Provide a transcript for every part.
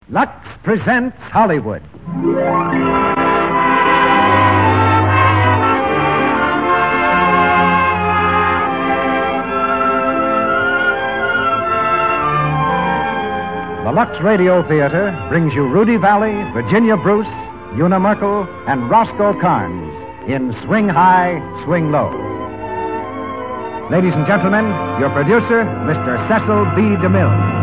Lux presents Hollywood. The Lux Radio Theater brings you Rudy Valley, Virginia Bruce, Una Merkel, and Roscoe Carnes in Swing High, Swing Low. Ladies and gentlemen, your producer, Mr. Cecil B. DeMille.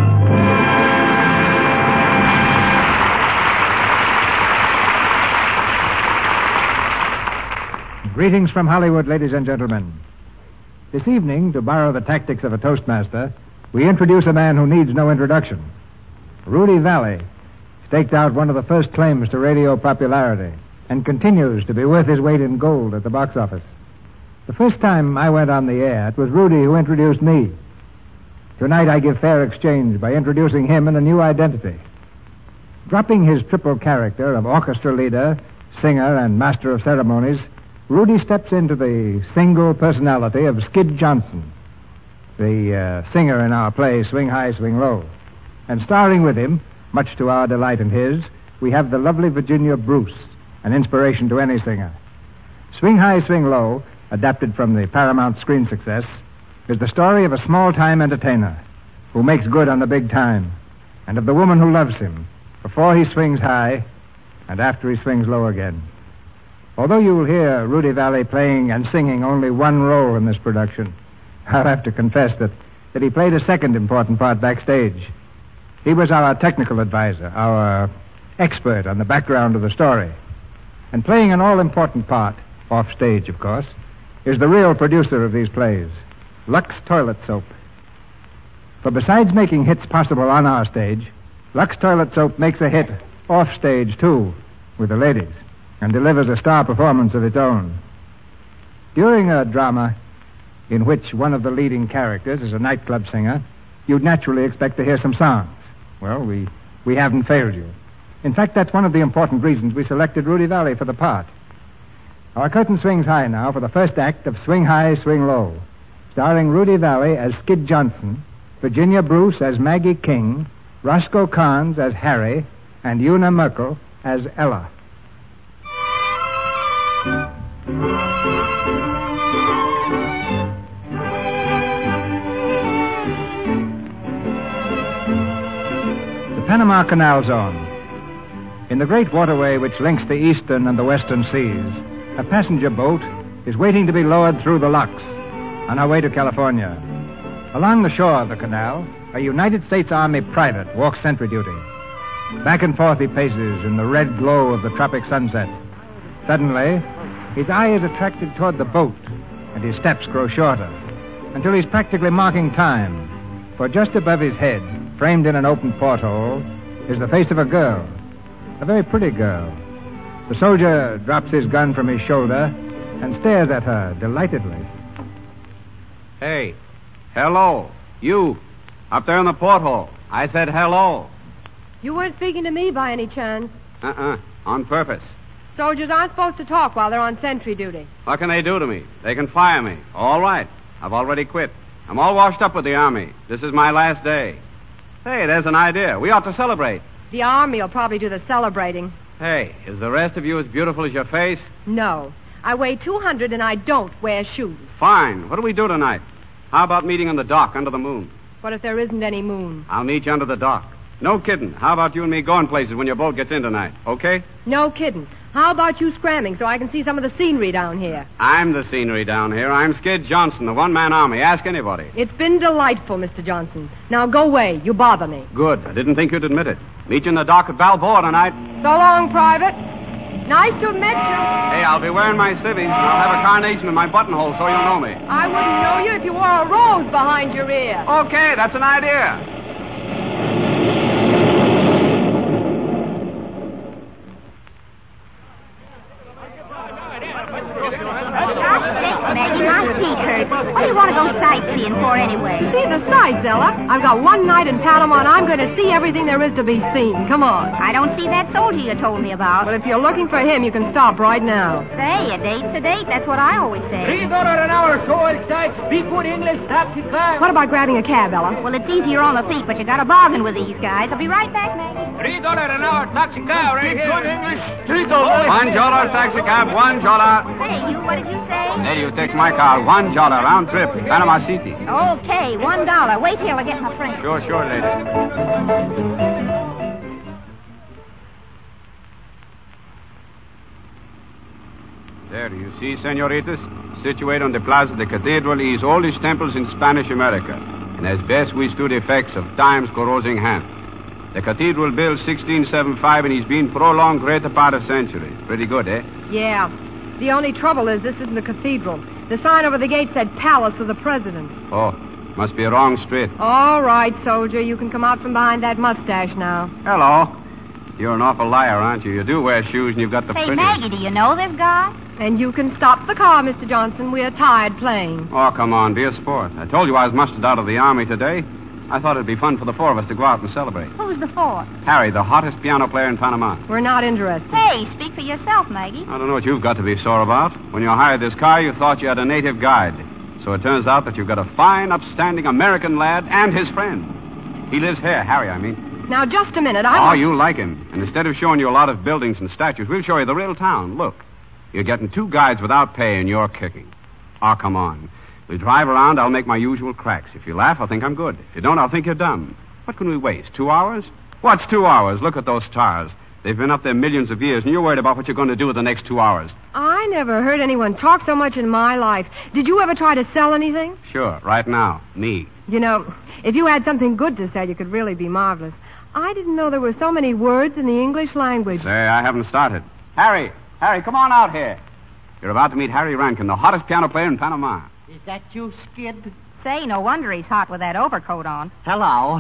Greetings from Hollywood, ladies and gentlemen. This evening, to borrow the tactics of a Toastmaster, we introduce a man who needs no introduction. Rudy Valley staked out one of the first claims to radio popularity and continues to be worth his weight in gold at the box office. The first time I went on the air, it was Rudy who introduced me. Tonight I give fair exchange by introducing him in a new identity. Dropping his triple character of orchestra leader, singer, and master of ceremonies, Rudy steps into the single personality of Skid Johnson, the singer in our play Swing High, Swing Low. And starring with him, much to our delight and his, we have the lovely Virginia Bruce, an inspiration to any singer. Swing High, Swing Low, adapted from the Paramount screen success, is the story of a small-time entertainer who makes good on the big time, and of the woman who loves him before he swings high and after he swings low again. Although you'll hear Rudy Valley playing and singing only one role in this production, I'll have to confess that he played a second important part backstage. He was our technical advisor, our expert on the background of the story. And playing an all-important part, off stage, of course, is the real producer of these plays, Lux Toilet Soap. For besides making hits possible on our stage, Lux Toilet Soap makes a hit off stage, too, with the ladies, and delivers a star performance of its own. During a drama in which one of the leading characters is a nightclub singer, you'd naturally expect to hear some songs. Well, we haven't failed you. In fact, that's one of the important reasons we selected Rudy Valley for the part. Our curtain swings high now for the first act of Swing High, Swing Low, starring Rudy Valley as Skid Johnson, Virginia Bruce as Maggie King, Roscoe Carnes as Harry, and Una Merkel as Ella. The Panama Canal Zone. In the great waterway which links the eastern and the western seas, a passenger boat is waiting to be lowered through the locks on her way to California. Along the shore of the canal, a United States Army private walks sentry duty. Back and forth he paces in the red glow of the tropic sunset. Suddenly, his eye is attracted toward the boat, and his steps grow shorter, until he's practically marking time. For just above his head, framed in an open porthole, is the face of a girl, a very pretty girl. The soldier drops his gun from his shoulder and stares at her delightedly. Hey, hello, you, up there in the porthole. I said hello. You weren't speaking to me by any chance. On purpose. Soldiers aren't supposed to talk while they're on sentry duty. What can they do to me? They can fire me. All right. I've already quit. I'm all washed up with the Army. This is my last day. Hey, there's an idea. We ought to celebrate. The Army will probably do the celebrating. Hey, is the rest of you as beautiful as your face? No. I weigh 200 and I don't wear shoes. Fine. What do we do tonight? How about meeting on the dock under the moon? What if there isn't any moon? I'll meet you under the dock. No kidding. How about you and me going places when your boat gets in tonight, okay? No kidding. How about you scramming so I can see some of the scenery down here? I'm the scenery down here. I'm Skid Johnson, the one-man army. Ask anybody. It's been delightful, Mr. Johnson. Now go away. You bother me. Good. I didn't think you'd admit it. Meet you in the dock at Balboa tonight. So long, Private. Nice to have met you. Hey, I'll be wearing my civvies, and I'll have a carnation in my buttonhole so you'll know me. I wouldn't know you if you wore a rose behind your ear. Okay, that's an idea. Maggie, my feet hurt. What do you want to go sightseeing for anyway? See the sights, Ella. I've got one night in Panama, and I'm going to see everything there is to be seen. Come on. I don't see that soldier you told me about. But if you're looking for him, you can stop right now. Say, a date's a date. That's what I always say. $3 an hour, so all sides. Speak good English, taxi cab. What about grabbing a cab, Ella? Well, it's easier on the feet, but you got to bargain with these guys. I'll be right back, Maggie. $3 an hour taxi cab right here. Good English. $3. $1 taxi cab, $1. Hey, you, what did you say? Hey, you take my car, $1 round trip, Panama City. Okay, $1. Wait till I get my friend. Sure, lady. There, do you see, senoritas? Situated on the Plaza de Cathedral is oldest temples in Spanish America, and as best withstood effects of time's corrosing hand. The cathedral built 1675, and it's been prolonged greater part of century. Pretty good, eh? Yeah. The only trouble is this isn't a cathedral. The sign over the gate said Palace of the President. Oh, must be a wrong street. All right, soldier. You can come out from behind that mustache now. Hello. You're an awful liar, aren't you? You do wear shoes, and you've got the Hey, prettiest... Maggie, do you know this guy? And you can stop the car, Mr. Johnson. We're tired playing. Oh, come on, be a sport. I told you I was mustered out of the Army today. I thought it'd be fun for the four of us to go out and celebrate. Who's the fourth? Harry, the hottest piano player in Panama. We're not interested. Hey, speak for yourself, Maggie. I don't know what you've got to be sore about. When you hired this car, you thought you had a native guide. So it turns out that you've got a fine, upstanding American lad and his friend. He lives here, Harry, I mean. Now, just a minute. Oh, you like him. And instead of showing you a lot of buildings and statues, we'll show you the real town. Look, you're getting 2 guides without pay, and you're kicking. Oh, come on. We drive around, I'll make my usual cracks. If you laugh, I'll think I'm good. If you don't, I'll think you're dumb. What can we waste, 2 hours? What's 2 hours? Look at those stars. They've been up there millions of years, and you're worried about what you're going to do with the next 2 hours. I never heard anyone talk so much in my life. Did you ever try to sell anything? Sure, right now. Me. You know, if you had something good to sell, you could really be marvelous. I didn't know there were so many words in the English language. Say, I haven't started. Harry, come on out here. You're about to meet Harry Rankin, the hottest piano player in Panama. Is that you, Skid? Say, no wonder he's hot with that overcoat on. Hello.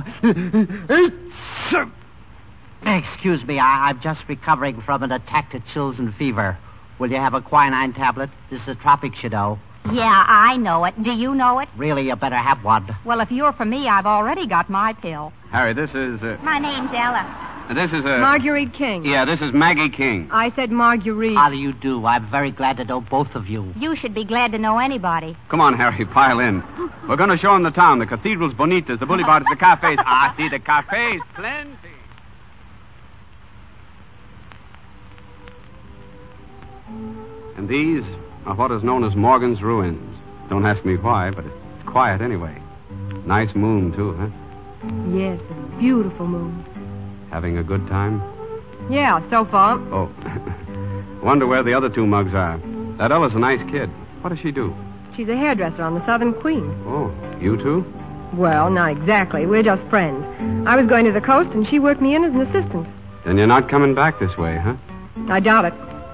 Excuse me, I'm just recovering from an attack of chills and fever. Will you have a quinine tablet? This is tropics, you know. Yeah, I know it. Do you know it? Really, you better have one. Well, if you're for me, I've already got my pill. Harry, this is... My name's Ella. This is... Marguerite King. Yeah, this is Maggie King. I said Marguerite. How do you do? I'm very glad to know both of you. You should be glad to know anybody. Come on, Harry, pile in. We're going to show him the town, the cathedrals, bonitas, the boulevards, the cafes. See, the cafes, plenty. And these are what is known as Morgan's Ruins. Don't ask me why, but it's quiet anyway. Nice moon, too, huh? Yes, a beautiful moon. Having a good time? Yeah, so far. Oh, wonder where the other 2 mugs are. That Ella's a nice kid. What does she do? She's a hairdresser on the Southern Queen. Oh, you too? Well, not exactly. We're just friends. I was going to the coast, and she worked me in as an assistant. Then you're not coming back this way, huh? I doubt it.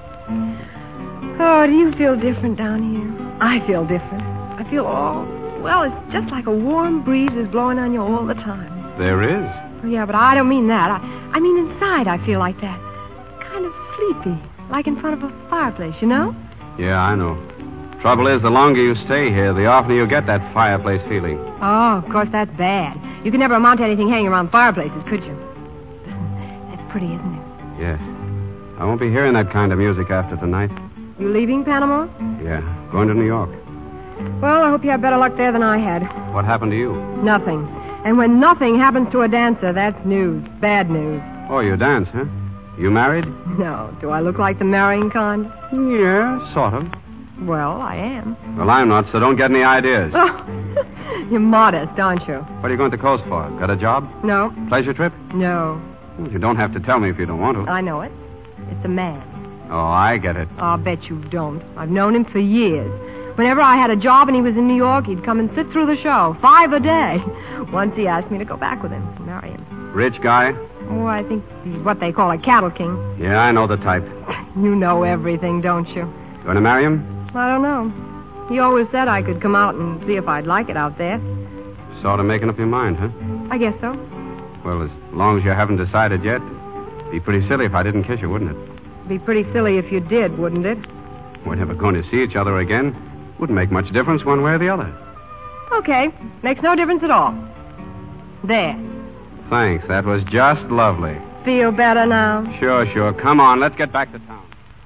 Oh, do you feel different down here? I feel different. I feel well, it's just like a warm breeze is blowing on you all the time. There is. Yeah, but I don't mean that. I mean inside I feel like that. Kind of sleepy, like in front of a fireplace, you know? Yeah, I know. Trouble is, the longer you stay here, the oftener you get that fireplace feeling. Oh, of course, that's bad. You could never amount to anything hanging around fireplaces, could you? That's pretty, isn't it? Yes. I won't be hearing that kind of music after tonight. You leaving Panama? Yeah, going to New York. Well, I hope you have better luck there than I had. What happened to you? Nothing. And when nothing happens to a dancer, that's news. Bad news. Oh, you dance, huh? You married? No. Do I look like the marrying kind? Yeah, sort of. Well, I am. Well, I'm not, so don't get any ideas. Oh, you're modest, aren't you? What are you going to the coast for? Got a job? No. Pleasure trip? No. Well, you don't have to tell me if you don't want to. I know it. It's a man. Oh, I get it. I'll bet you don't. I've known him for years. Whenever I had a job and he was in New York, he'd come and sit through the show. 5 a day. Once he asked me to go back with him and marry him. Rich guy? Oh, I think he's what they call a cattle king. Yeah, I know the type. You know everything, don't you? Going to marry him? I don't know. He always said I could come out and see if I'd like it out there. Sort of making up your mind, huh? I guess so. Well, as long as you haven't decided yet, it'd be pretty silly if I didn't kiss you, wouldn't it? Be pretty silly if you did, wouldn't it? We're never going to see each other again. Wouldn't make much difference one way or the other. Okay. Makes no difference at all. There. Thanks. That was just lovely. Feel better now? Sure. Come on, let's get back to town.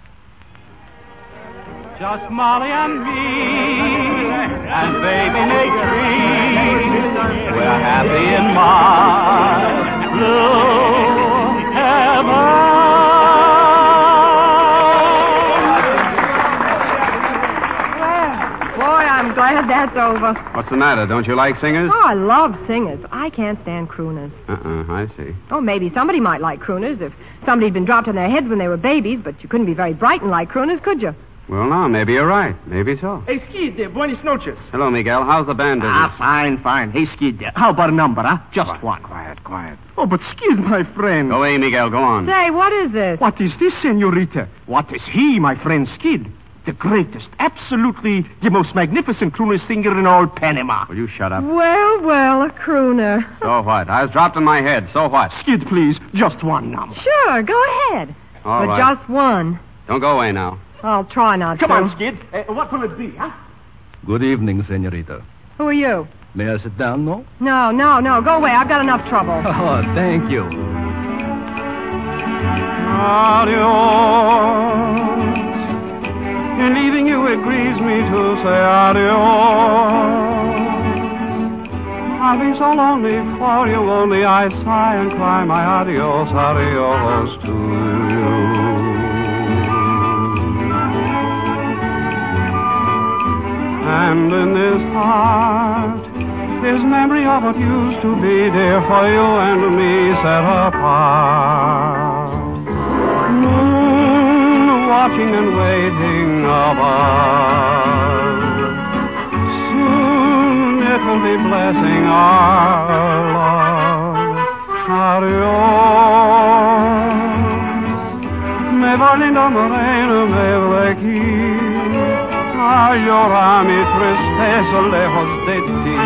Just Molly and me, and baby Nadine. We're happy in my blue it's over. What's the matter? Don't you like singers? Oh, I love singers. I can't stand crooners. I see. Oh, maybe somebody might like crooners if somebody had been dropped on their heads when they were babies, but you couldn't be very bright and like crooners, could you? Well, no, maybe you're right. Maybe so. Hey, Skid, buenas noches. Hello, Miguel. How's the band business? Fine. Hey, Skid, how about a number, huh? Just one. Quiet. Oh, but Skid, my friend. Go away, Miguel. Go on. Say, what is this? What is this, senorita? What is he, my friend Skid? The greatest, absolutely the most magnificent crooner singer in all Panama. Will you shut up? Well, a crooner. So what? I was dropped on my head. So what? Skid, please, just one number. Sure, go ahead. All but right. just one. Don't go away now. I'll try not Come to. on, Skid. What will it be, huh? Good evening, senorita. Who are you? May I sit down, no? No. Go away. I've got enough trouble. Oh, thank you. Adios. In leaving you, it grieves me to say adios. I've been so lonely for you, only I sigh and cry my adios to you. And in this heart is memory of what used to be, dear, for you and me set apart. Moon watching and waiting above. Soon it will be blessing our love. Adios. Me va linda morena, me va a llorar mi tristeza lejos de ti.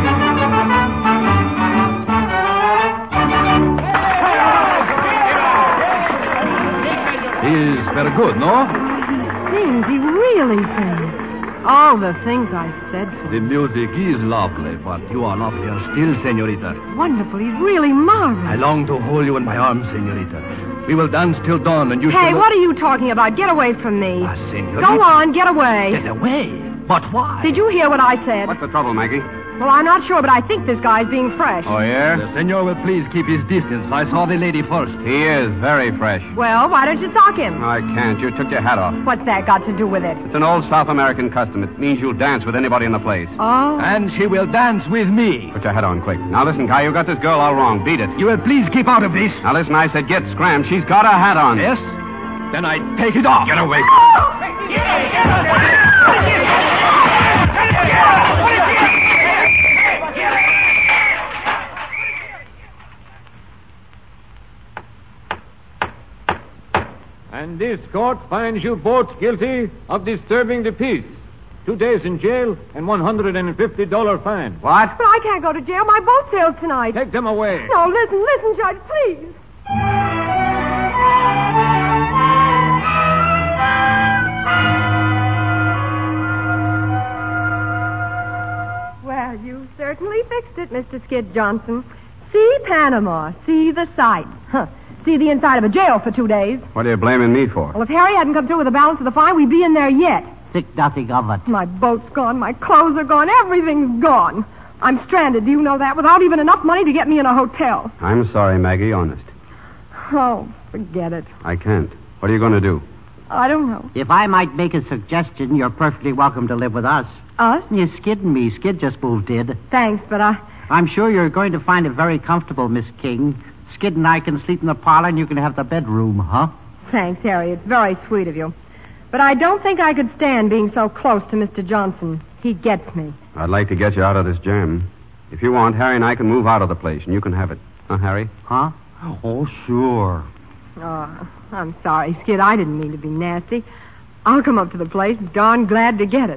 He is very good, no? He really sings. All the things I said to The him. music is lovely, but you are not here still, senorita. Wonderful. He's really marvelous. I long to hold you in my arms, senorita. We will dance till dawn, and you Hey, shall... what are you talking about? Get away from me. Ah, senorita. Go on, get away. Get away? But why? Did you hear what I said? What's the trouble, Maggie? Well, I'm not sure, but I think this guy's being fresh. Oh, yeah? The senor will please keep his distance. I saw the lady first. He is very fresh. Well, why don't you sock him? I can't. You took your hat off. What's that got to do with it? It's an old South American custom. It means you'll dance with anybody in the place. Oh. And she will dance with me. Put your hat on quick. Now, listen, Guy, you got this girl all wrong. Beat it. You will please keep out of this. Now, listen, I said get scrammed. She's got her hat on. Yes? Then I take it off. Get away. And this court finds you both guilty of disturbing the peace. 2 days in jail and $150 fine. What? But I can't go to jail. My boat sails tonight. Take them away. No, listen, Judge, please. Well, you certainly fixed it, Mr. Skid Johnson. See Panama. See the sights. Huh. See the inside of a jail for 2 days. What are you blaming me for? Well, if Harry hadn't come through with the balance of the fine, we'd be in there yet. Think nothing of it. My boat's gone. My clothes are gone. Everything's gone. I'm stranded. Do you know that? Without even enough money to get me in a hotel. I'm sorry, Maggie, honest. Oh, forget it. I can't. What are you going to do? I don't know. If I might make a suggestion, you're perfectly welcome to live with us. Us? You Skid and me. Skid just moved in. Thanks, but I'm sure you're going to find it very comfortable, Miss King. Skid and I can sleep in the parlor, and you can have the bedroom, huh? Thanks, Harry. It's very sweet of you. But I don't think I could stand being so close to Mr. Johnson. He gets me. I'd like to get you out of this jam. If you want, Harry and I can move out of the place, and you can have it. Huh, Harry? Huh? Oh, sure. Oh, I'm sorry, Skid. I didn't mean to be nasty. I'll come up to the place. Darn glad to get it.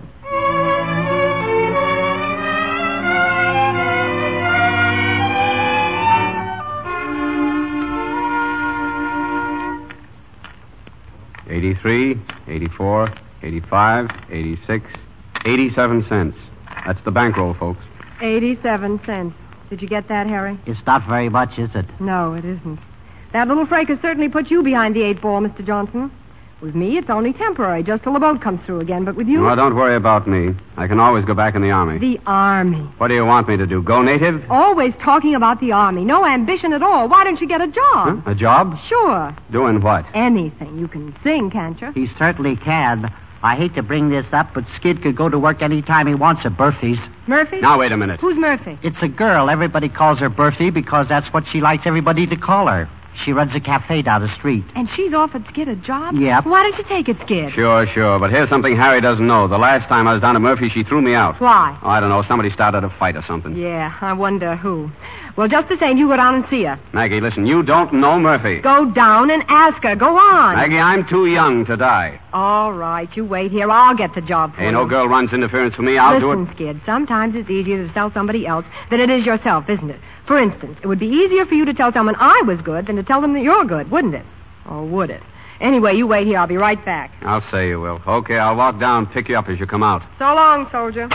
$83, $84, $85, $86, 87 cents. That's the bankroll, folks. 87 cents. Did you get that, Harry? It's not very much, is it? No, it isn't. That little fracas certainly put you behind the 8 ball, Mr. Johnson. With me, it's only temporary, just till the boat comes through again. But with you... Well, don't worry about me. I can always go back in the Army. The Army. What do you want me to do, go native? Always talking about the Army. No ambition at all. Why don't you get a job? Huh? A job? Sure. Doing what? Anything. You can sing, can't you? He certainly can. I hate to bring this up, but Skid could go to work any time he wants at Murphy's. Murphy? Now, wait a minute. Who's Murphy? It's a girl. Everybody calls her Berthy because that's what she likes everybody to call her. She runs a cafe down the street. And she's offered Skid a job? Yep. Why don't you take it, Skid? Sure. But here's something Harry doesn't know. The last time I was down at Murphy, she threw me out. Why? Oh, I don't know. Somebody started a fight or something. Yeah, I wonder who. Well, just the same, you go down and see her. Maggie, listen, you don't know Murphy. Go down and ask her. Go on. Maggie, I'm too young to die. All right, you wait here. I'll get the job for you. Ain't no girl runs interference for me. I'll do it. Listen, Skid, sometimes it's easier to tell somebody else than it is yourself, isn't it? For instance, it would be easier for you to tell someone I was good than to tell them that you're good, wouldn't it? Or would it? Anyway, you wait here. I'll be right back. I'll say you will. Okay, I'll walk down and pick you up as you come out. So long, soldier.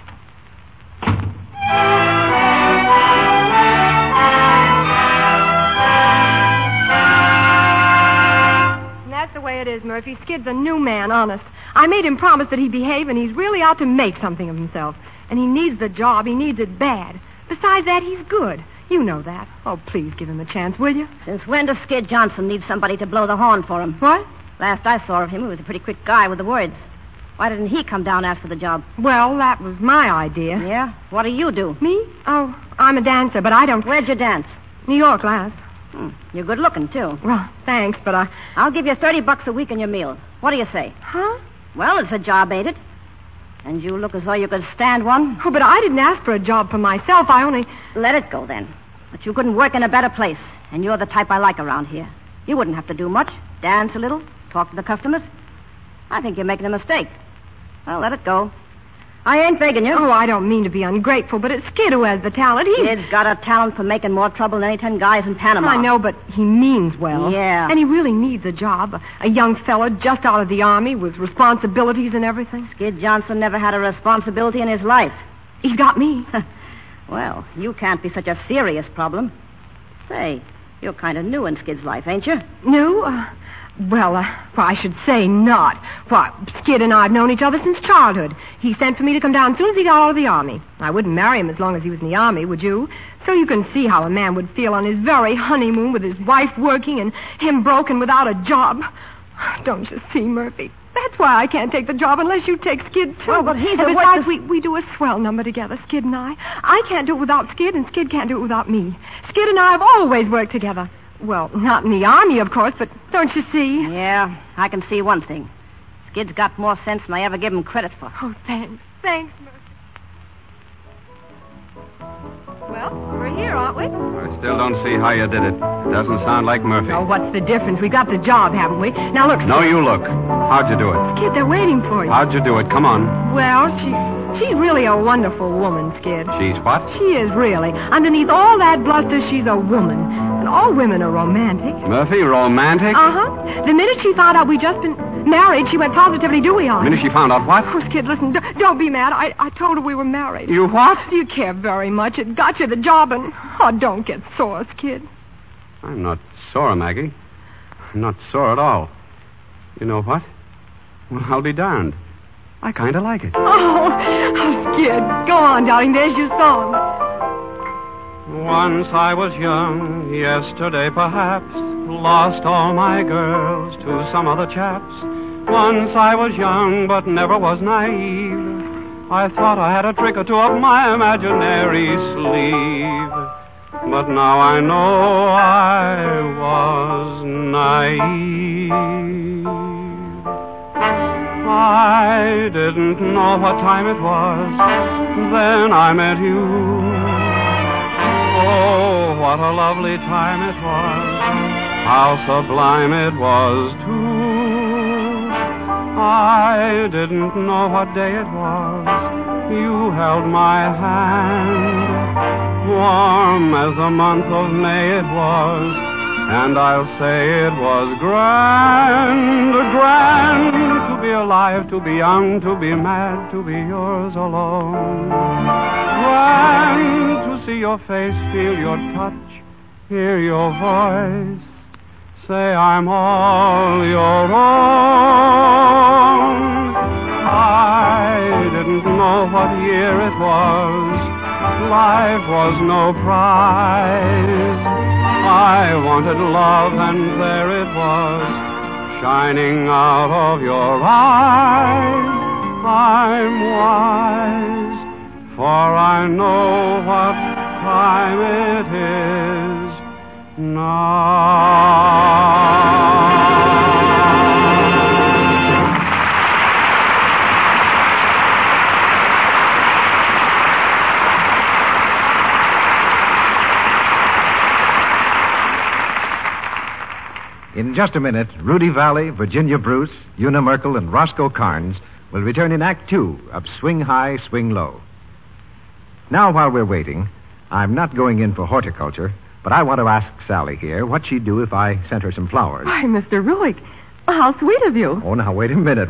That's the way it is, Murphy. Skid's a new man, honest. I made him promise that he'd behave, and he's really out to make something of himself. And he needs the job. He needs it bad. Besides that, he's good. You know that. Oh, please give him a chance, will you? Since when does Skid Johnson need somebody to blow the horn for him? What? Last I saw of him, he was a pretty quick guy with the words. Why didn't he come down and ask for the job? Well, that was my idea. Yeah? What do you do? Me? Oh, I'm a dancer, but I don't... Where'd you dance? New York last. You're good looking, too. Well, thanks, but I'll give you $30 a week in your meals. What do you say? Huh? Well, it's a job, ain't it? And you look as though you could stand one. Oh, but I didn't ask for a job for myself. I only... Let it go, then. But you couldn't work in a better place. And you're the type I like around here. You wouldn't have to do much. Dance a little. Talk to the customers. I think you're making a mistake. Well, let it go. I ain't begging you. Oh, I don't mean to be ungrateful, but it's Skid who has the talent. Kid's got a talent for making more trouble than any 10 guys in Panama. I know, but he means well. Yeah. And he really needs a job. A young fella just out of the Army with responsibilities and everything. Skid Johnson never had a responsibility in his life. He's got me. Well, you can't be such a serious problem. Say, you're kind of new in Skid's life, ain't you? New? Well, I should say not. Why, Skid and I have known each other since childhood. He sent for me to come down as soon as he got out of the Army. I wouldn't marry him as long as he was in the Army, would you? So you can see how a man would feel on his very honeymoon with his wife working and him broken without a job. Don't you see, Murphy? That's why I can't take the job unless you take Skid, too. Well, but he's and besides, we do a swell number together, Skid and I. I can't do it without Skid, and Skid can't do it without me. Skid and I have always worked together. Well, not in the Army, of course, but don't you see? Yeah, I can see one thing. Skid's got more sense than I ever give him credit for. Oh, thanks. Thanks, Murphy. Well, we're here, aren't we? I still don't see how you did it. Doesn't sound like Murphy. Oh, what's the difference? We got the job, haven't we? Now, look. No, you look. How'd you do it? Skid, they're waiting for you. How'd you do it? Come on. Well, she's really a wonderful woman, Skid. She's what? She is, really. Underneath all that bluster, she's a woman. And all women are romantic. Murphy, romantic? Uh-huh. The minute she found out we'd just been married, she went positively dewy-eyed. The minute she found out what? Oh, Skid, listen, don't be mad. I told her we were married. You what? You care very much. It got you the job, and... Oh, don't get sore, Skid. I'm not sore, Maggie. I'm not sore at all. You know what? Well, I'll be darned. I kind of like it. Oh, Skid. Go on, darling. There's your song. Once I was young, yesterday perhaps, lost all my girls to some other chaps. Once I was young, but never was naive. I thought I had a trick or two up my imaginary sleeve. But now I know I was naive. I didn't know what time it was, then I met you. Oh, what a lovely time it was. How sublime it was, too. I didn't know what day it was. You held my hand. Warm as the month of May it was. And I'll say it was grand, grand to be alive, to be young, to be mad, to be yours alone. Grand to see your face, feel your touch, hear your voice, say I'm all your own. I didn't know what year it was, life was no prize. I wanted love and there it was, shining out of your eyes. I'm wise, for I know what time it is now. In just a minute, Rudy Valley, Virginia Bruce, Una Merkel, and Roscoe Carnes will return in Act Two of Swing High, Swing Low. Now, while we're waiting, I'm not going in for horticulture, but I want to ask Sally here what she'd do if I sent her some flowers. Why, Mr. Ruick, how sweet of you. Oh, now, wait a minute.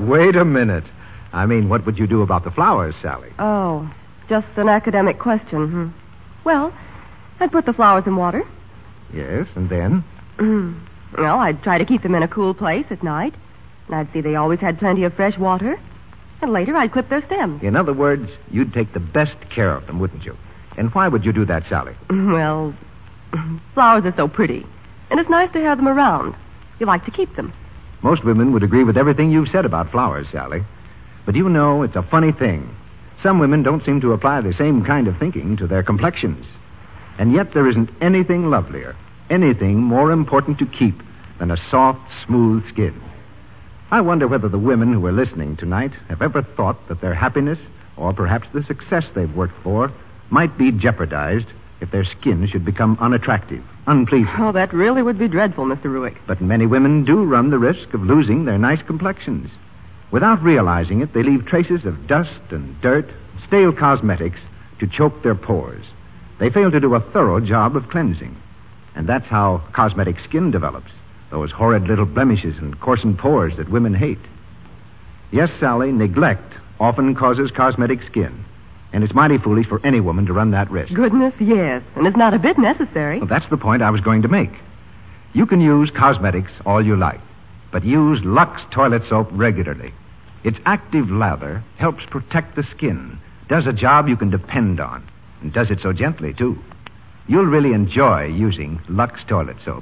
I mean, what would you do about the flowers, Sally? Oh, just an academic question. Well, I'd put the flowers in water. Yes, and then? Well, I'd try to keep them in a cool place at night. And I'd see they always had plenty of fresh water. And later I'd clip their stems. In other words, you'd take the best care of them, wouldn't you? And why would you do that, Sally? Well, flowers are so pretty. And it's nice to have them around. You like to keep them. Most women would agree with everything you've said about flowers, Sally. But you know, it's a funny thing. Some women don't seem to apply the same kind of thinking to their complexions. And yet there isn't anything lovelier, anything more important to keep than a soft, smooth skin. I wonder whether the women who are listening tonight have ever thought that their happiness, or perhaps the success they've worked for, might be jeopardized if their skin should become unattractive, unpleasing. Oh, that really would be dreadful, Mr. Ruick. But many women do run the risk of losing their nice complexions. Without realizing it, they leave traces of dust and dirt, stale cosmetics, to choke their pores. They fail to do a thorough job of cleansing. And that's how cosmetic skin develops. Those horrid little blemishes and coarsened pores that women hate. Yes, Sally, neglect often causes cosmetic skin. And it's mighty foolish for any woman to run that risk. Goodness, yes. And it's not a bit necessary. Well, that's the point I was going to make. You can use cosmetics all you like, but use Lux toilet soap regularly. Its active lather helps protect the skin, does a job you can depend on, and does it so gently, too. You'll really enjoy using Lux toilet soap.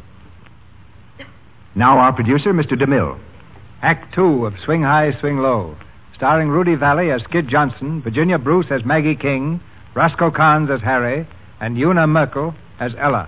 Now our producer, Mr. DeMille. Act Two of Swing High, Swing Low, starring Rudy Valley as Skid Johnson, Virginia Bruce as Maggie King, Roscoe Carnes as Harry, and Una Merkel as Ella.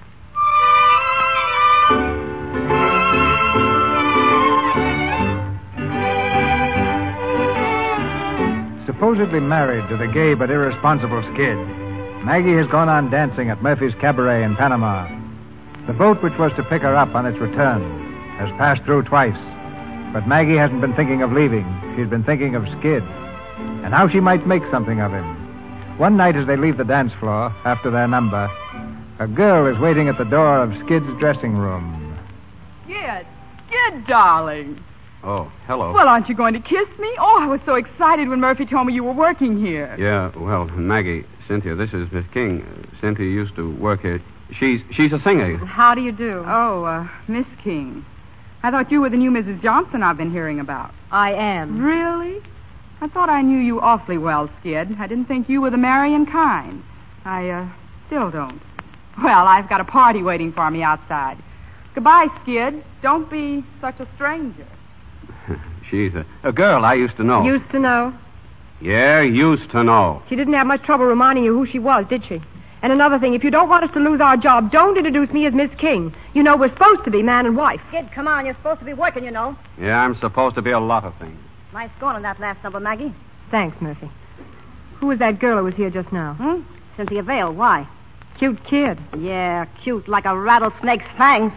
Supposedly married to the gay but irresponsible Skid, Maggie has gone on dancing at Murphy's Cabaret in Panama. The boat which was to pick her up on its return has passed through twice, but Maggie hasn't been thinking of leaving. She's been thinking of Skid and how she might make something of him. One night as they leave the dance floor after their number, a girl is waiting at the door of Skid's dressing room. Skid, darling. Oh, hello. Well, aren't you going to kiss me? Oh, I was so excited when Murphy told me you were working here. Yeah, well, Maggie, Cynthia, this is Miss King. Cynthia used to work here. She's a singer. How do you do? Oh, Miss King. I thought you were the new Mrs. Johnson I've been hearing about. I am. Really? I thought I knew you awfully well, Skid. I didn't think you were the marrying kind. I still don't. Well, I've got a party waiting for me outside. Goodbye, Skid. Don't be such a stranger. She's a girl I used to know. Used to know? Yeah, used to know. She didn't have much trouble reminding you who she was, did she? And another thing, if you don't want us to lose our job, don't introduce me as Miss King. You know we're supposed to be man and wife. Kid, come on. You're supposed to be working, you know. Yeah, I'm supposed to be a lot of things. Nice going on that last number, Maggie. Thanks, Murphy. Who was that girl who was here just now? Cynthia Vale. Why? Cute kid. Yeah, cute, like a rattlesnake's fangs.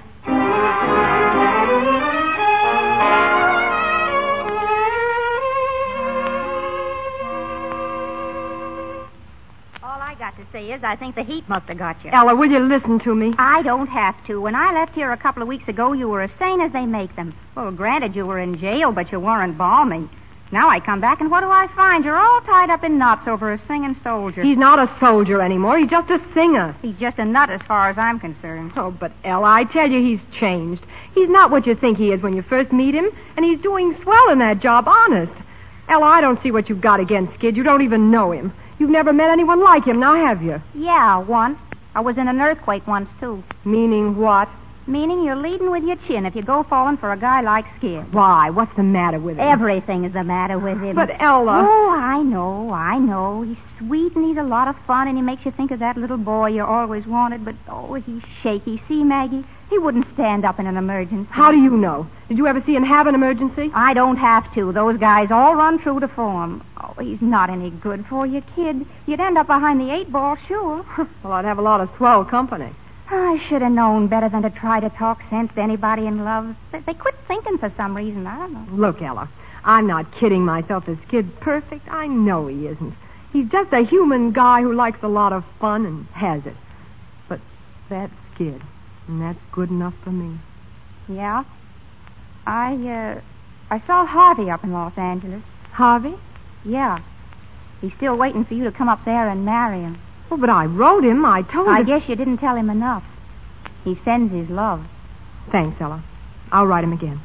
To say is, I think the heat must have got you. Ella, will you listen to me? I don't have to. When I left here a couple of weeks ago, you were as sane as they make them. Well, granted, you were in jail, but you weren't balmy. Now I come back, and what do I find? You're all tied up in knots over a singing soldier. He's not a soldier anymore. He's just a singer. He's just a nut as far as I'm concerned. Oh, but Ella, I tell you, he's changed. He's not what you think he is when you first meet him, and he's doing swell in that job, honest. Ella, I don't see what you've got against Skid. You don't even know him. You've never met anyone like him, now have you? Yeah, once. I was in an earthquake once, too. Meaning what? Meaning you're leading with your chin if you go falling for a guy like Skid. Why? What's the matter with him? Everything is the matter with him. But, Ella... Oh, I know. He's sweet and he's a lot of fun and he makes you think of that little boy you always wanted, but, he's shaky. See, Maggie? He wouldn't stand up in an emergency. How do you know? Did you ever see him have an emergency? I don't have to. Those guys all run true to form. Oh, he's not any good for you, kid. You'd end up behind the 8 ball, sure. Well, I'd have a lot of swell company. I should have known better than to try to talk sense to anybody in love. They quit thinking for some reason. I don't know. Look, Ella, I'm not kidding myself. This kid's perfect. I know he isn't. He's just a human guy who likes a lot of fun and has it. But that's Skid, and that's good enough for me. Yeah? I saw Harvey up in Los Angeles. Harvey? Yeah. He's still waiting for you to come up there and marry him. Oh, but I wrote him. I told him. I guess you didn't tell him enough. He sends his love. Thanks, Ella. I'll write him again.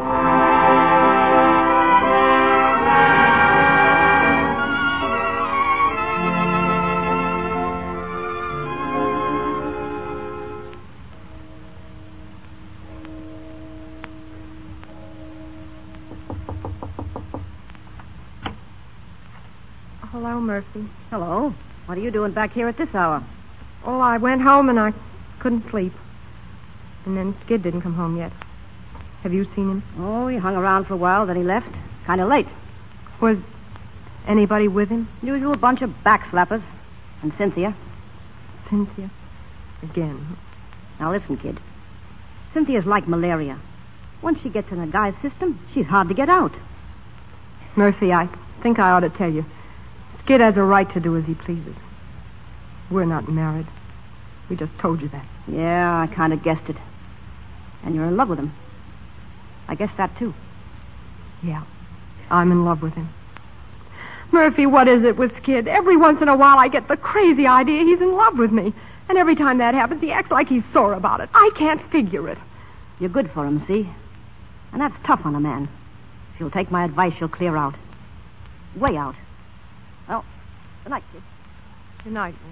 Hello, Murphy. Hello. What are you doing back here at this hour? Oh, I went home and I couldn't sleep. And then Skid didn't come home yet. Have you seen him? Oh, he hung around for a while, then he left. Kind of late. Was anybody with him? Usual bunch of backslappers. And Cynthia. Cynthia? Again. Now listen, kid. Cynthia's like malaria. Once she gets in a guy's system, she's hard to get out. Murphy, I think I ought to tell you. Skid has a right to do as he pleases. We're not married. We just told you that. Yeah, I kind of guessed it. And you're in love with him. I guess that, too. Yeah, I'm in love with him. Murphy, what is it with Skid? Every once in a while I get the crazy idea he's in love with me. And every time that happens, he acts like he's sore about it. I can't figure it. You're good for him, see? And that's tough on a man. If you'll take my advice, you'll clear out. Way out. Well, good night, kid. Good night, Murphy.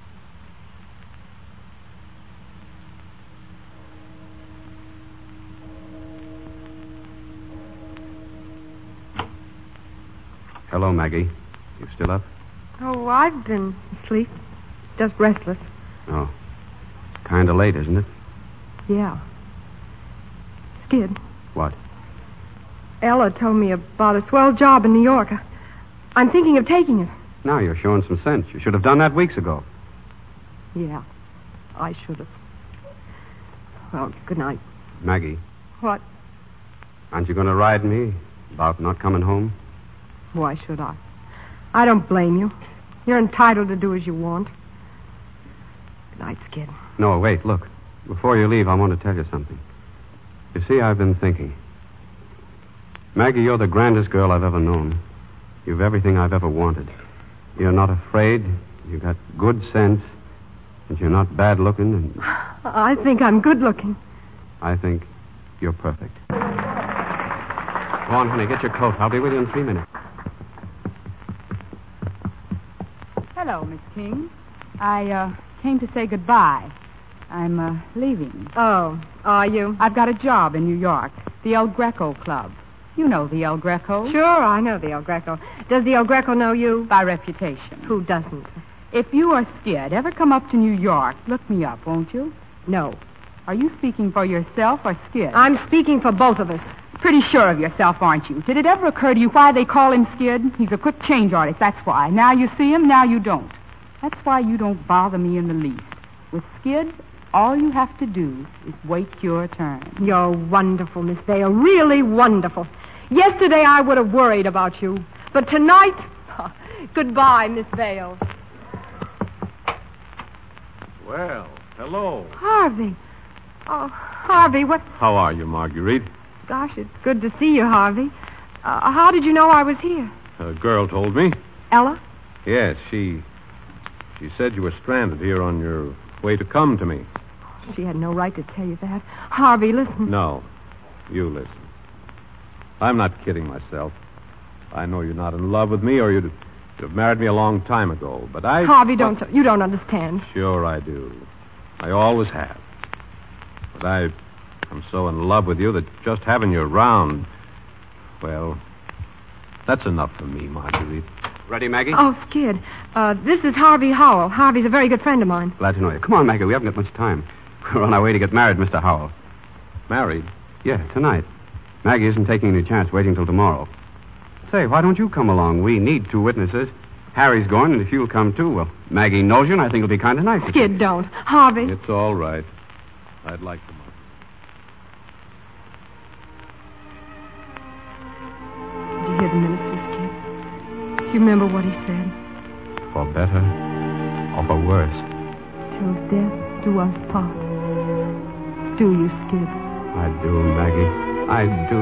Hello, Maggie. You still up? Oh, I've been asleep. Just restless. Oh. Kind of late, isn't it? Yeah. Skid. What? Ella told me about a swell job in New York. I'm thinking of taking it. Now you're showing some sense. You should have done that weeks ago. Yeah, I should have. Well, good night. Maggie. What? Aren't you going to ride me about not coming home? Why should I? I don't blame you. You're entitled to do as you want. Good night, Skid. No, wait, look. Before you leave, I want to tell you something. You see, I've been thinking. Maggie, you're the grandest girl I've ever known. You've everything I've ever wanted. You're not afraid. You've got good sense. And you're not bad looking. And I think I'm good looking. I think you're perfect. Go on, honey, get your coat. I'll be with you in 3 minutes. Hello, Miss King. I came to say goodbye. I'm leaving. Oh, are you? I've got a job in New York, the El Greco Club. You know the El Greco. Sure, I know the El Greco. Does the El Greco know you? By reputation. Who doesn't? If you or Skid ever come up to New York, look me up, won't you? No. Are you speaking for yourself or Skid? I'm speaking for both of us. Pretty sure of yourself, aren't you? Did it ever occur to you why they call him Skid? He's a quick change artist, that's why. Now you see him, now you don't. That's why you don't bother me in the least. With Skid, all you have to do is wait your turn. You're wonderful, Miss Vale. Really wonderful. Yesterday I would have worried about you. But tonight, goodbye, Miss Vale. Well, hello. Harvey. Oh, Harvey, what... How are you, Marguerite? Gosh, it's good to see you, Harvey. How did you know I was here? A girl told me. Ella? Yes, she said you were stranded here on your way to come to me. She had no right to tell you that. Harvey, listen. No, you listen. I'm not kidding myself. I know you're not in love with me, or you'd have married me a long time ago, but I... Harvey, you don't understand. Sure I do. I always have. But I'm so in love with you that just having you around, well, that's enough for me, Marguerite. Ready, Maggie? Oh, Skid. This is Harvey Howell. Harvey's a very good friend of mine. Glad to know you. Come on, Maggie. We haven't got much time. We're on our way to get married, Mr. Howell. Married? Yeah, tonight. Maggie isn't taking any chance waiting till tomorrow. Say, why don't you come along? We need 2 witnesses. Harry's going, and if you'll come too, well, Maggie knows you, and I think it'll be kind of nice. Skid, don't. Harvey. It's all right. I'd like to. Did you hear the minister, Skid? Do you remember what he said? For better or for worse. Till death do us part. Do you, Skid? I do, Maggie. I do.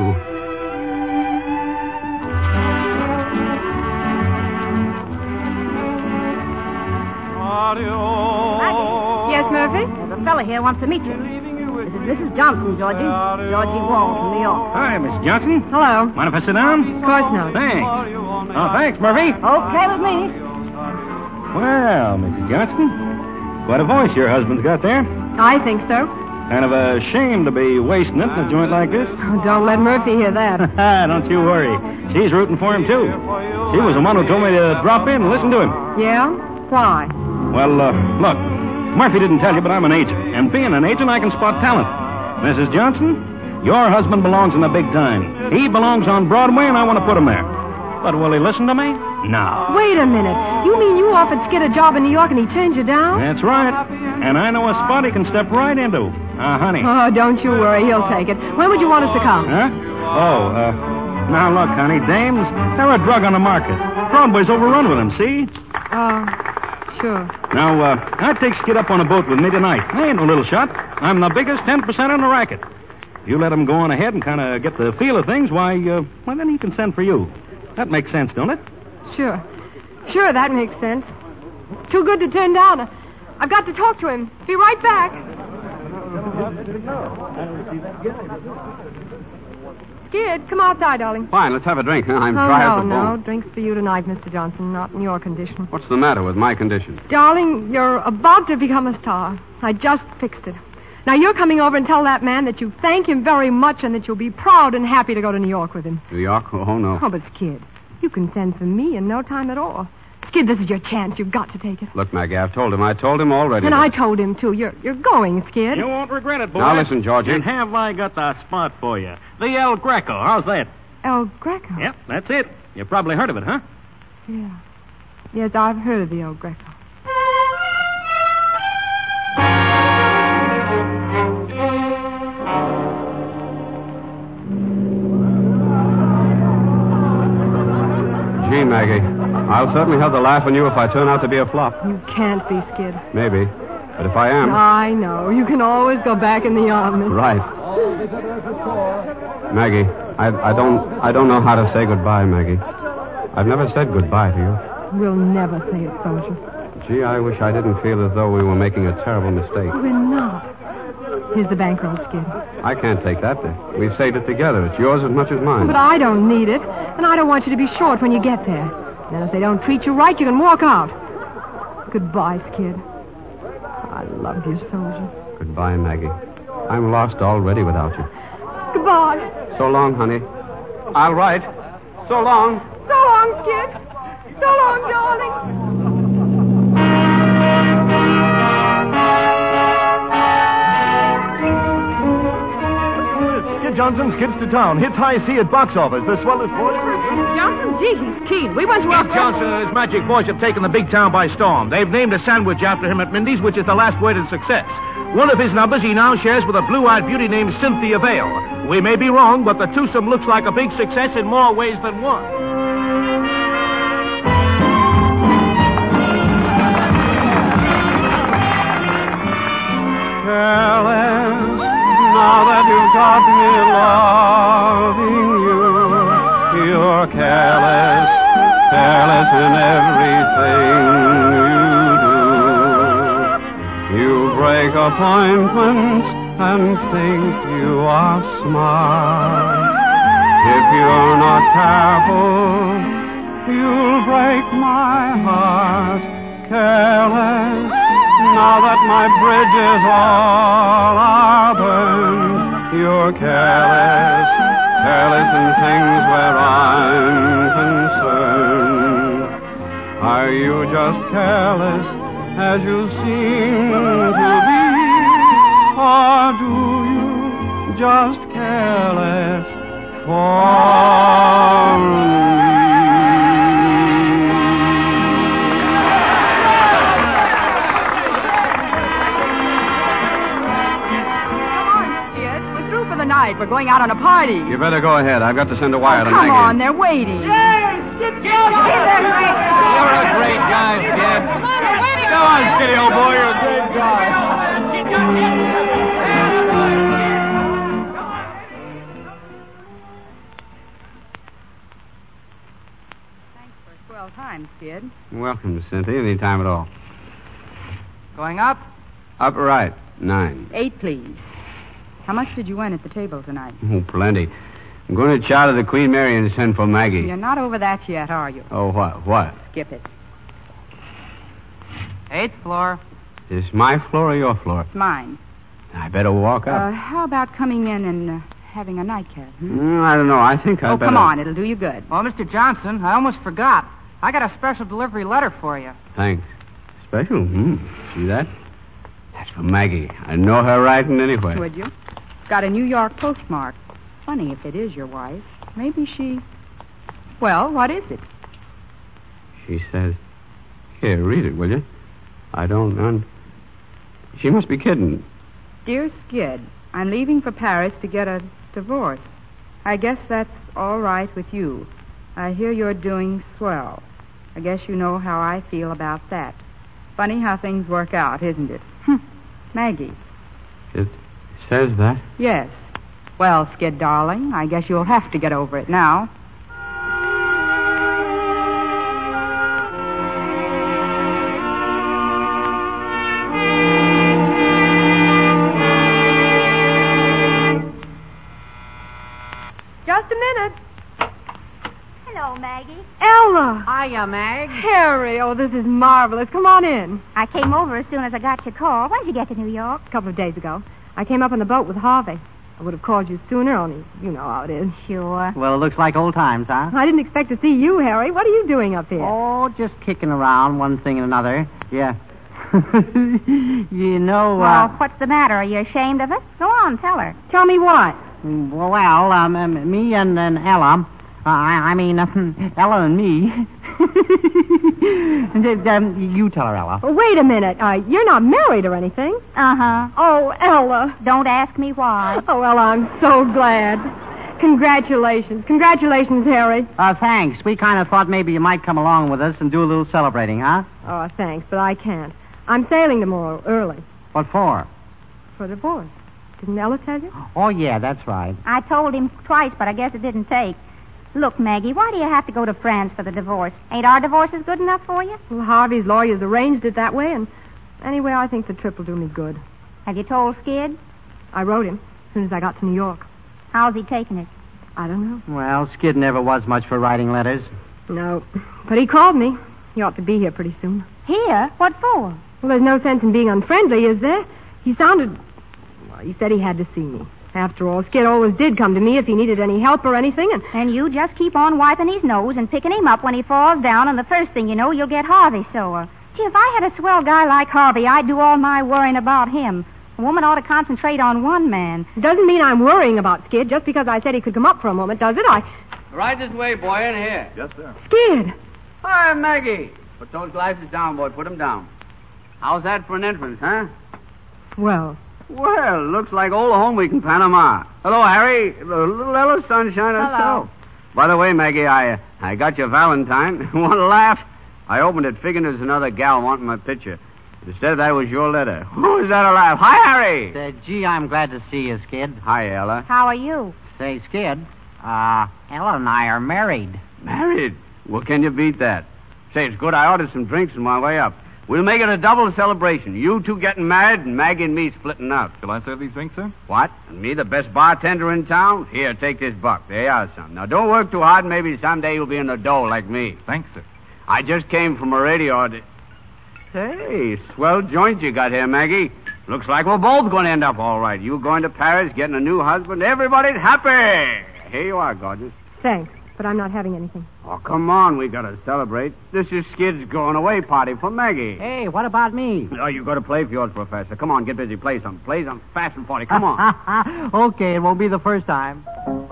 Maggie? Yes, Murphy? There's a fella here wants to meet you. This is Mrs. Johnson, Georgie. Georgie Wall from New York. Hi, Miss Johnson. Hello. Mind if I sit down? Of course not. Thanks. Oh, thanks, Murphy. Okay with me. Well, Mrs. Johnson, quite a voice your husband's got there. I think so. Kind of a shame to be wasting it in a joint like this. Oh, don't let Murphy hear that. Don't you worry. She's rooting for him, too. She was the one who told me to drop in and listen to him. Yeah? Why? Well, look, Murphy didn't tell you, but I'm an agent. And being an agent, I can spot talent. Mrs. Johnson, your husband belongs in the big time. He belongs on Broadway, and I want to put him there. But will he listen to me? No. Wait a minute. You mean you offered Skid a job in New York and he turned you down? That's right. And I know a spot he can step right into. Honey. Oh, don't you worry. He'll take it. When would you want us to come? Huh? Now look, honey, dames, they're a drug on the market. Broadway's overrun with them, see? Oh, sure. Now, I'd take Skid up on a boat with me tonight. I ain't no little shot. I'm the biggest 10% on the racket. You let him go on ahead and kind of get the feel of things, why, then he can send for you. That makes sense, don't it? Sure. Sure, that makes sense. Too good to turn down. I've got to talk to him. Be right back. Skid, come outside, darling. Fine, let's have a drink. I'm dry as a bone. No, drinks for you tonight, Mr. Johnson, not in your condition. What's the matter with my condition? Darling, you're about to become a star. I just fixed it. Now, you're coming over and tell that man that you thank him very much and that you'll be proud and happy to go to New York with him. New York? Oh, no. Oh, but Skid, you can send for me in no time at all. Skid, this is your chance. You've got to take it. Look, Maggie, I've told him. I told him already. And I told him, too. You're going, Skid. You won't regret it, boy. Now, listen, Georgie. And have I got the spot for you? The El Greco. How's that? El Greco? Yep, that's it. You probably heard of it, huh? Yeah. Yes, I've heard of the El Greco. Gee, Maggie, I'll certainly have the laugh on you if I turn out to be a flop. You can't be, Skid. Maybe. But if I am... I know. You can always go back in the army. Right. Maggie, I don't know how to say goodbye, Maggie. I've never said goodbye to you. We'll never say it, soldier. Gee, I wish I didn't feel as though we were making a terrible mistake. We're not. Here's the bankroll, Skid. I can't take that. We've saved it together. It's yours as much as mine. But I don't need it, and I don't want you to be short when you get there. Then if they don't treat you right, you can walk out. Goodbye, Skid. I love you, soldier. Goodbye, Maggie. I'm lost already without you. Goodbye. So long, honey. I'll write. So long. So long, Skid. So long, darling. Skid Johnson skids to town. Hits high C at box office. The swellest voice. Johnson, gee, he's keen. We went to Skid Johnson and his magic voice have taken the big town by storm. They've named a sandwich after him at Mindy's, which is the last word in success. One of his numbers he now shares with a blue-eyed beauty named Cynthia Vale. We may be wrong, but the twosome looks like a big success in more ways than one. Careless, now that you've got me loving you, you're careless, careless in everything you do. You break appointments and think you are smart. If you're not careful, you'll break my heart. Careless, Now that my bridges all are burned, you're careless, careless in things where I'm concerned. Are you just careless as you seem to be, or do you just careless for me? Night. We're going out on a party. You better go ahead. I've got to send a wire to Come Maggie. on, they're waiting. You're a great guy, Skid. Go on, Skiddy, old boy. You're a great guy. Thanks for 12 times, Skid. Welcome, Cynthia. Any time at all. Going up? Up right. 9. 8, please. How much did you win at the table tonight? Oh, plenty. I'm going to charter the Queen Mary and send for Maggie. You're not over that yet, are you? Oh, what? What? Skip it. 8th floor. Is this my floor or your floor? It's mine. I better walk up. How about coming in and having a nightcap? I don't know. I think I better... Oh, come on. It'll do you good. Well, Mr. Johnson, I almost forgot. I got a special delivery letter for you. Thanks. Special? See that? That's for Maggie. I know her writing anyway. Would you? Got a New York postmark. Funny if it is your wife. Maybe she... Well, what is it? She says... Here, read it, will you? I don't... She must be kidding. Dear Skid, I'm leaving for Paris to get a divorce. I guess that's all right with you. I hear you're doing swell. I guess you know how I feel about that. Funny how things work out, isn't it? Maggie. It says that? Yes. Well, Skid, darling, I guess you'll have to get over it now. Just a minute. Hello, Maggie. Ella. Hiya, Mag. Harry, oh, this is marvelous. Come on in. I came over as soon as I got your call. When did you get to New York? A couple of days ago. I came up on the boat with Harvey. I would have called you sooner, only you know how it is. Sure. Well, it looks like old times, huh? I didn't expect to see you, Harry. What are you doing up here? Oh, just kicking around, one thing and another. Yeah. You know, Well, what's the matter? Are you ashamed of it? Go on, tell her. Tell me what? Well, me and Ella, Ella and me. You tell her, Ella. Oh, wait a minute. You're not married or anything. Uh-huh. Oh, Ella. Don't ask me why. Oh, Ella, I'm so glad. Congratulations. Congratulations, Harry. Thanks. We kind of thought maybe you might come along with us and do a little celebrating, huh? Oh, thanks, but I can't. I'm sailing tomorrow early. What for? For divorce. Didn't Ella tell you? Oh, yeah, that's right. I told him twice, but I guess it didn't take. Look, Maggie, why do you have to go to France for the divorce? Ain't our divorces good enough for you? Well, Harvey's lawyers arranged it that way, and anyway, I think the trip will do me good. Have you told Skid? I wrote him as soon as I got to New York. How's he taking it? I don't know. Well, Skid never was much for writing letters. No, but he called me. He ought to be here pretty soon. Here? What for? Well, there's no sense in being unfriendly, is there? He said he had to see me. After all, Skid always did come to me if he needed any help or anything, and you just keep on wiping his nose and picking him up when he falls down, and the first thing you know, you'll get Harvey sore. Gee, if I had a swell guy like Harvey, I'd do all my worrying about him. A woman ought to concentrate on one man. It doesn't mean I'm worrying about Skid just because I said he could come up for a moment, does it? Right this way, boy, in here. Yes, sir. Skid! Hi, Maggie. Put those glasses down, boy. Put them down. How's that for an entrance, huh? Well, looks like old home week in Panama. Hello, Harry. Little Ella Sunshine herself. By the way, Maggie, I got your Valentine. Want to laugh? I opened it figuring there's another gal wanting my picture. Instead, that was your letter. Who is that a laugh? Hi, Harry. Gee, I'm glad to see you, Skid. Hi, Ella. How are you? Say, Skid, Ella and I are married. Married? Well, can you beat that? Say, it's good I ordered some drinks on my way up. We'll make it a double celebration. You two getting married and Maggie and me splitting up. Shall I serve these drinks, sir? What? And me, the best bartender in town? Here, take this buck. There you are, son. Now, don't work too hard. Maybe someday you'll be in the dough like me. Thanks, sir. I just came from a radio Say, swell joint you got here, Maggie. Looks like we're both going to end up all right. You going to Paris, getting a new husband. Everybody's happy. Here you are, gorgeous. Thanks, but I'm not having anything. Oh, come on. We got to celebrate. This is Skid's going away party for Maggie. Hey, what about me? Oh, you got to play fields, Professor. Come on, get busy. Play some. Play some fast and 40. Come on. Okay, it won't be the first time.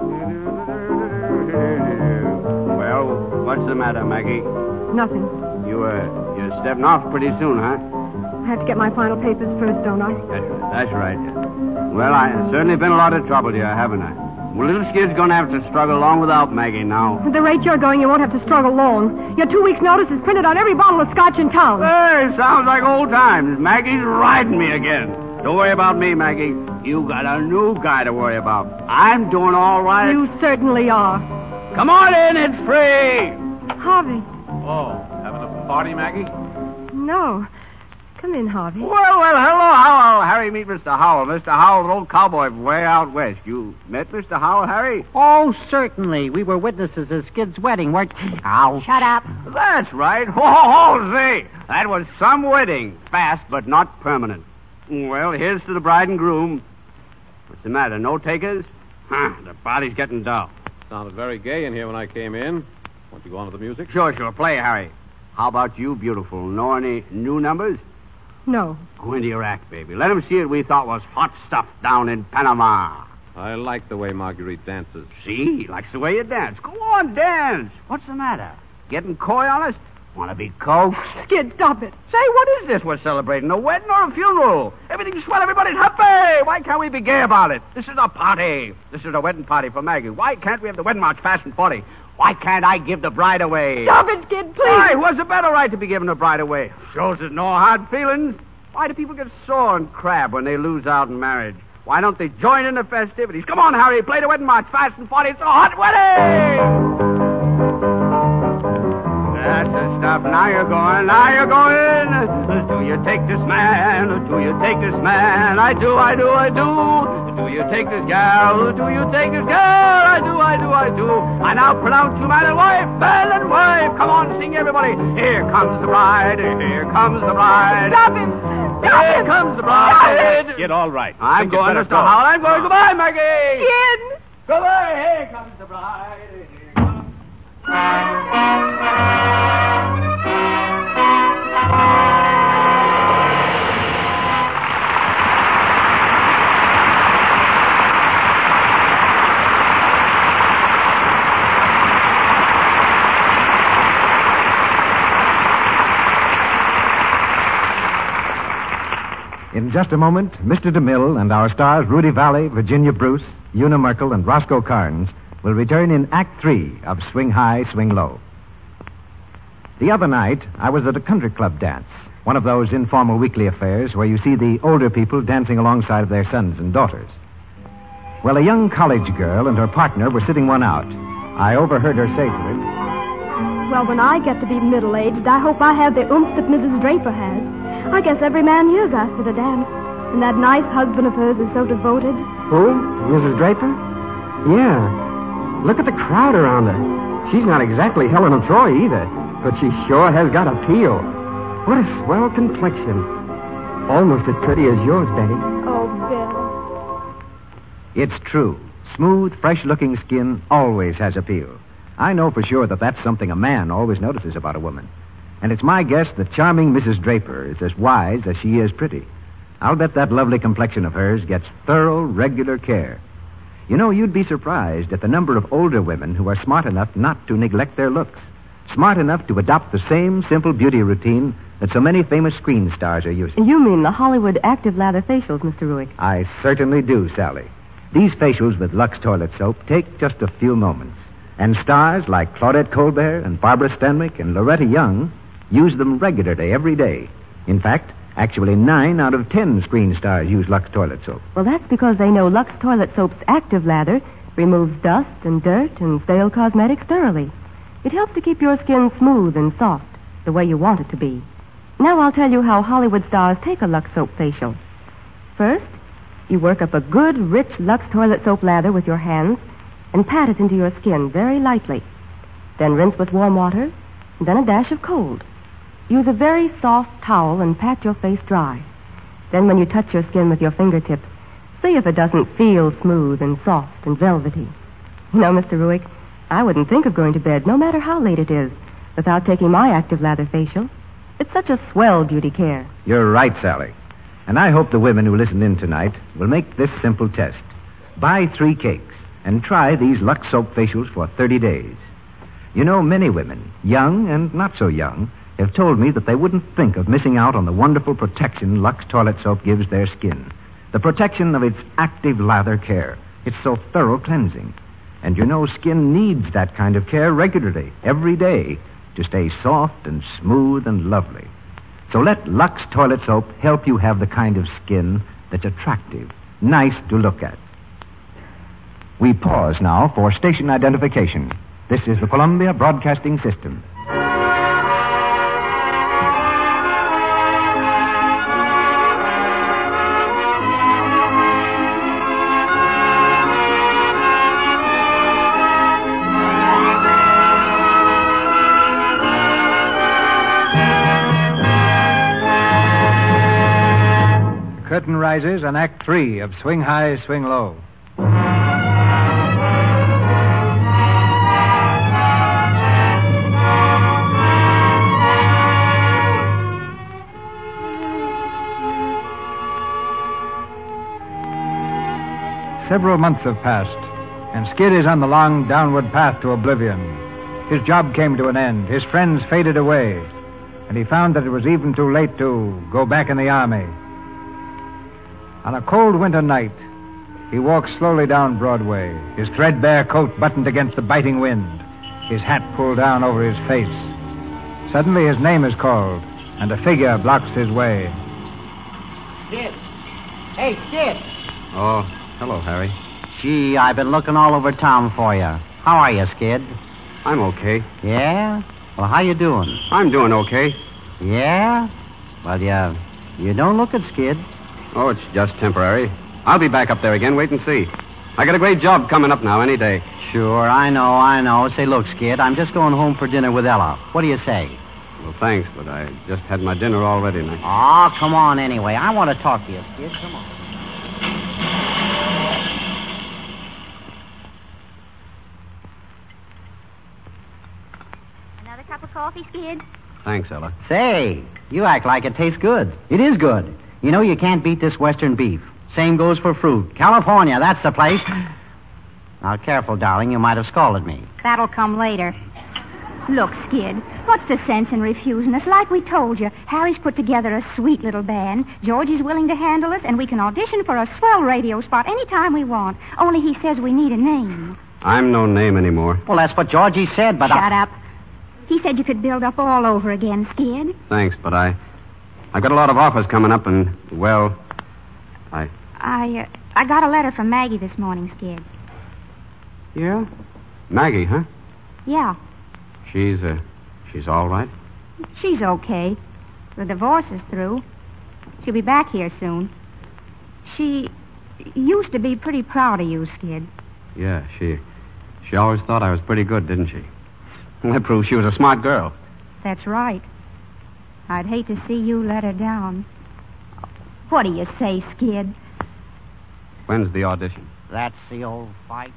Well, what's the matter, Maggie? Nothing. You're stepping off pretty soon, huh? I have to get my final papers first, don't I? That's right. Well, I've certainly been a lot of trouble to you, haven't I? Well, little Skid's going to have to struggle along without Maggie now. At the rate you're going, you won't have to struggle long. Your 2 weeks' notice is printed on every bottle of scotch in town. Hey, sounds like old times. Maggie's riding me again. Don't worry about me, Maggie. You got a new guy to worry about. I'm doing all right. You certainly are. Come on in, it's free. Harvey. Oh, having a party, Maggie? No. Come in, Harvey. Well, hello, Howell. Harry, meet Mr. Howell. Mr. Howell, an old cowboy from way out west. You met Mr. Howell, Harry? Oh, certainly. We were witnesses at Skid's wedding, weren't we? Ow. Shut up. That's right. Ho, say. That was some wedding. Fast, but not permanent. Well, here's to the bride and groom. What's the matter, no takers? The party's getting dull. Sounded very gay in here when I came in. Want you go on to the music? Sure. Play, Harry. How about you, beautiful? Know any new numbers? No. Go into your act, baby. Let them see what we thought was hot stuff down in Panama. I like the way Marguerite dances. See? Likes the way you dance. Go on, dance. What's the matter? Getting coy on us? Want to be coaxed? Skid, stop it. Say, what is this we're celebrating? A wedding or a funeral? Everything's swell. Everybody's happy. Why can't we be gay about it? This is a party. This is a wedding party for Maggie. Why can't we have the wedding march fast and 40? Why can't I give the bride away? Stop it, Skid, please. Why? Who has a better right to be giving the bride away? Shows there's no hard feelings. Why do people get sore and crab when they lose out in marriage? Why don't they join in the festivities? Come on, Harry, play the wedding march fast and 40. It's a hot wedding! That's the stuff. Now you're going. Do you take this man? Do you take this man? I do. Do you take this gal? Do you take this girl? I do. I now pronounce you man and wife, Come on, sing everybody. Here comes the bride. Stop him. Here comes the bride. Get all right. I'm going, Mr. Howell. I'm going. Goodbye, Maggie. Skid. Goodbye. Here comes the bride. In just a moment, Mr. DeMille and our stars Rudy Valley, Virginia Bruce, Una Merkel, and Roscoe Carnes will return in Act 3 of Swing High, Swing Low. The other night, I was at a country club dance, one of those informal weekly affairs where you see the older people dancing alongside of their sons and daughters. Well, a young college girl and her partner were sitting one out. I overheard her say to him, "Well, when I get to be middle-aged, I hope I have the oomph that Mrs. Draper has. I guess every man here's asked her to dance. And that nice husband of hers is so devoted." Who? Mrs. Draper? Yeah. Look at the crowd around her. She's not exactly Helen of Troy either, but she sure has got appeal. What a swell complexion. Almost as pretty as yours, Betty. Oh, Bill. It's true. Smooth, fresh-looking skin always has appeal. I know for sure that that's something a man always notices about a woman. And it's my guess that charming Mrs. Draper is as wise as she is pretty. I'll bet that lovely complexion of hers gets thorough, regular care. You know, you'd be surprised at the number of older women who are smart enough not to neglect their looks. Smart enough to adopt the same simple beauty routine that so many famous screen stars are using. You mean the Hollywood active lather facials, Mr. Ruick? I certainly do, Sally. These facials with Lux toilet soap take just a few moments. And stars like Claudette Colbert and Barbara Stanwyck and Loretta Young use them regularly every day. In fact, actually 9 out of 10 screen stars use Lux toilet soap. Well, that's because they know Lux toilet soap's active lather removes dust and dirt and stale cosmetics thoroughly. It helps to keep your skin smooth and soft, the way you want it to be. Now I'll tell you how Hollywood stars take a Lux soap facial. First, you work up a good, rich Lux toilet soap lather with your hands and pat it into your skin very lightly. Then rinse with warm water, and then a dash of cold. Use a very soft towel and pat your face dry. Then when you touch your skin with your fingertips, see if it doesn't feel smooth and soft and velvety. You know, Mr. Ruick, I wouldn't think of going to bed, no matter how late it is, without taking my active lather facial. It's such a swell beauty care. You're right, Sally. And I hope the women who listen in tonight will make this simple test. Buy 3 cakes and try these Lux Soap facials for 30 days. You know, many women, young and not so young, have told me that they wouldn't think of missing out on the wonderful protection Lux Toilet Soap gives their skin. The protection of its active lather care. It's so thorough cleansing. And you know, skin needs that kind of care regularly, every day, to stay soft and smooth and lovely. So let Lux Toilet Soap help you have the kind of skin that's attractive, nice to look at. We pause now for station identification. This is the Columbia Broadcasting System. Curtain rises on Act 3 of Swing High, Swing Low. Several months have passed, and Skid is on the long downward path to oblivion. His job came to an end, his friends faded away, and he found that it was even too late to go back in the army. On a cold winter night, he walked slowly down Broadway, his threadbare coat buttoned against the biting wind, his hat pulled down over his face. Suddenly his name is called, and a figure blocks his way. Skid. Hey, Skid. Oh, hello, Harry. Gee, I've been looking all over town for you. How are you, Skid? I'm okay. Yeah? Well, how you doing? I'm doing okay. Yeah? Well, you don't look it, Skid. Oh, it's just temporary. I'll be back up there again. Wait and see. I got a great job coming up now any day. Sure, I know. Say, look, Skid, I'm just going home for dinner with Ella. What do you say? Well, thanks, but I just had my dinner already. Now. Oh, come on anyway. I want to talk to you, Skid. Come on. Another cup of coffee, Skid? Thanks, Ella. Say, you act like it tastes good. It is good. You know, you can't beat this Western beef. Same goes for fruit. California, that's the place. Now, careful, darling. You might have scalded me. That'll come later. Look, Skid, what's the sense in refusing us? Like we told you, Harry's put together a sweet little band. George is willing to handle us, and we can audition for a swell radio spot anytime we want. Only he says we need a name. I'm no name anymore. Well, that's what Georgie said, but Shut up. He said you could build up all over again, Skid. Thanks, but I've got a lot of offers coming up, and, well, I got a letter from Maggie this morning, Skid. Yeah? Maggie, huh? Yeah. She's all right? She's okay. The divorce is through. She'll be back here soon. She used to be pretty proud of you, Skid. Yeah, she always thought I was pretty good, didn't she? That proves she was a smart girl. That's right. I'd hate to see you let her down. What do you say, Skid? When's the audition? That's the old fight.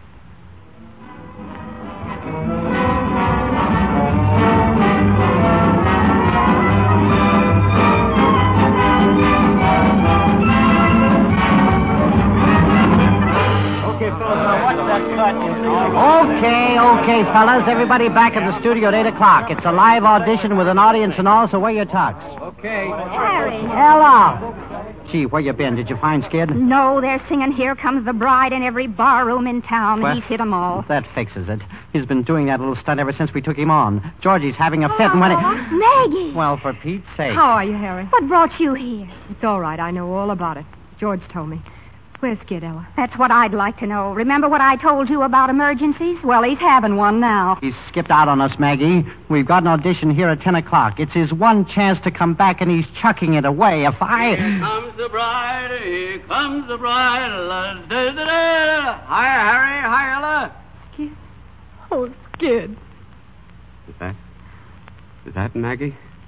Okay, fellas. Everybody back in the studio at 8 o'clock. It's a live audition with an audience and all, so wear your tux. Okay. Harry. Ella! Gee, where you been? Did you find Skid? No, they're singing Here Comes the Bride in every barroom in town. What? He's hit 'em all. That fixes it. He's been doing that little stunt ever since we took him on. Georgie's having a fit, and when it... Maggie! Well, for Pete's sake. How are you, Harry? What brought you here? It's all right. I know all about it. George told me. Where's Skid, Ella? That's what I'd like to know. Remember what I told you about emergencies? Well, he's having one now. He's skipped out on us, Maggie. We've got an audition here at 10 o'clock. It's his one chance to come back, and he's chucking it away. Here comes the bride, here comes the bride. Hi, Harry. Hi, Ella. Skid? Oh, Skid. Is that Maggie?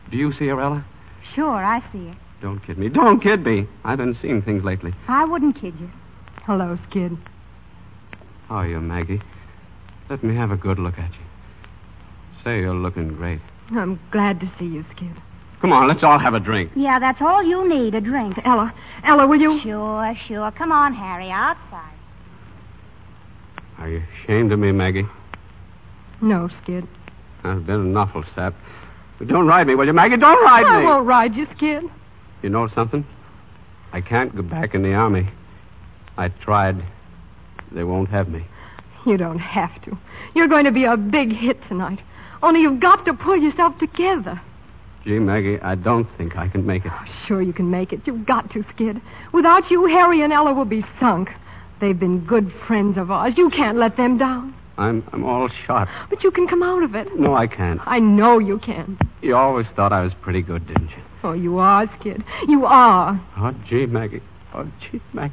Do you see her, Ella? Sure, I see her. Don't kid me. Don't kid me. I've been seeing things lately. I wouldn't kid you. Hello, Skid. How are you, Maggie? Let me have a good look at you. Say you're looking great. I'm glad to see you, Skid. Come on, let's all have a drink. Yeah, that's all you need, a drink. Ella, will you? Sure. Come on, Harry, outside. Are you ashamed of me, Maggie? No, Skid. I've been an awful sap. But don't ride me, will you, Maggie? Don't ride me. I won't ride you, Skid. You know something? I can't go back in the Army. I tried. They won't have me. You don't have to. You're going to be a big hit tonight. Only you've got to pull yourself together. Gee, Maggie, I don't think I can make it. Oh, sure you can make it. You've got to, Skid. Without you, Harry and Ella will be sunk. They've been good friends of ours. You can't let them down. I'm all shot. But you can come out of it. No, I can't. I know you can. You always thought I was pretty good, didn't you? Oh, you are, Skid. You are. Oh, gee, Maggie. Oh, gee, Maggie.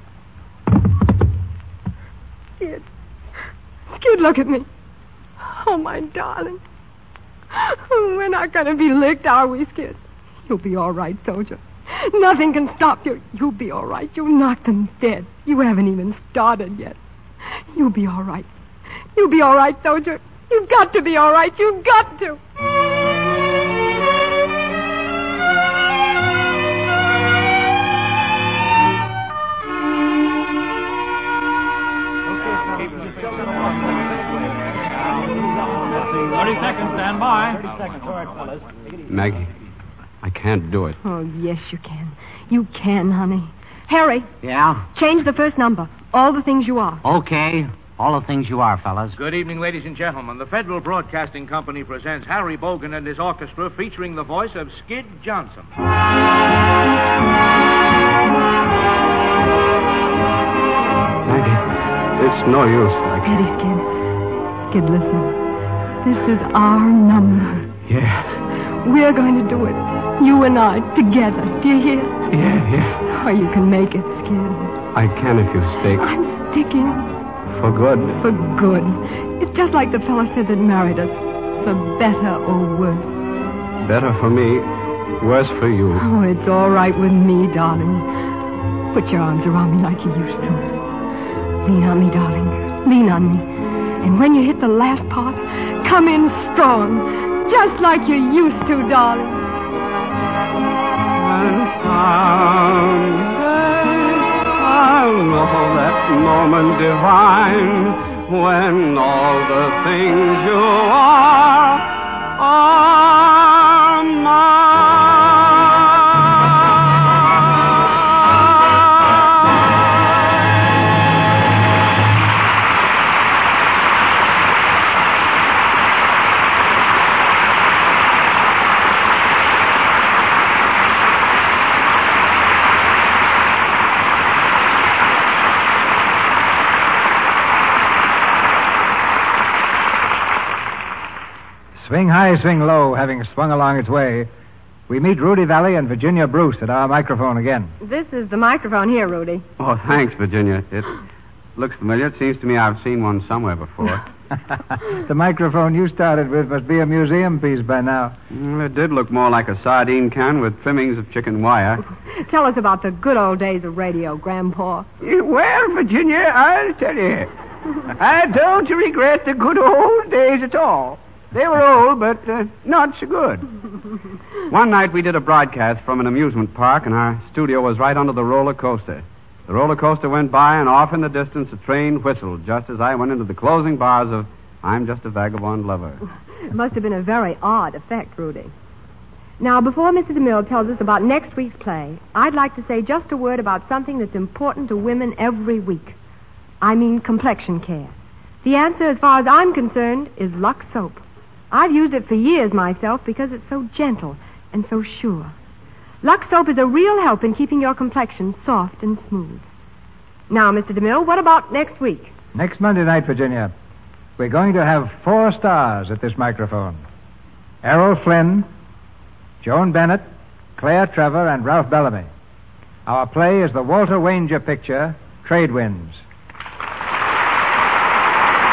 Skid. Skid, look at me. Oh, my darling. We're not going to be licked, are we, Skid? You'll be all right, soldier. Nothing can stop you. You'll be all right. You knocked them dead. You haven't even started yet. You'll be all right. You'll be all right, soldier. You've got to be all right. You've got to. Stand by. 30 seconds. All right, fellas. Maggie, I can't do it. Oh, yes, you can. You can, honey. Harry. Yeah? Change the first number. All the things you are. Okay. All the things you are, fellas. Good evening, ladies and gentlemen. The Federal Broadcasting Company presents Harry Bogan and his orchestra featuring the voice of Skid Johnson. Maggie, it's no use. Steady, Skid. Skid, listen. This is our number. Yeah. We're going to do it. You and I, together. Do you hear? Yeah. Oh, you can make it, Skid. I can if you stay. I'm sticking. For good? For good. It's just like the fella said that married us. For better or worse. Better for me, worse for you. Oh, it's all right with me, darling. Put your arms around me like you used to. Lean on me, darling. Lean on me. And when you hit the last part, come in strong, just like you used to, darling. And someday I'll know that moment divine when all the things you are mine. Swing high, swing low, having swung along its way, we meet Rudy Valley and Virginia Bruce at our microphone again. This is the microphone here, Rudy. Oh, thanks, Virginia. It looks familiar. It seems to me I've seen one somewhere before. The microphone you started with must be a museum piece by now. It did look more like a sardine can with trimmings of chicken wire. Tell us about the good old days of radio, Grandpa. Well, Virginia, I'll tell you. I don't regret the good old days at all. They were old, but not so good. One night we did a broadcast from an amusement park, and our studio was right under the roller coaster. The roller coaster went by, and off in the distance a train whistled just as I went into the closing bars of I'm Just a Vagabond Lover. It must have been a very odd effect, Rudy. Now, before Mr. DeMille tells us about next week's play, I'd like to say just a word about something that's important to women every week. I mean complexion care. The answer, as far as I'm concerned, is Lux Soap. I've used it for years myself because it's so gentle and so sure. Lux Soap is a real help in keeping your complexion soft and smooth. Now, Mr. DeMille, what about next week? Next Monday night, Virginia, we're going to have 4 stars at this microphone. Errol Flynn, Joan Bennett, Claire Trevor, and Ralph Bellamy. Our play is the Walter Wanger picture, Trade Winds.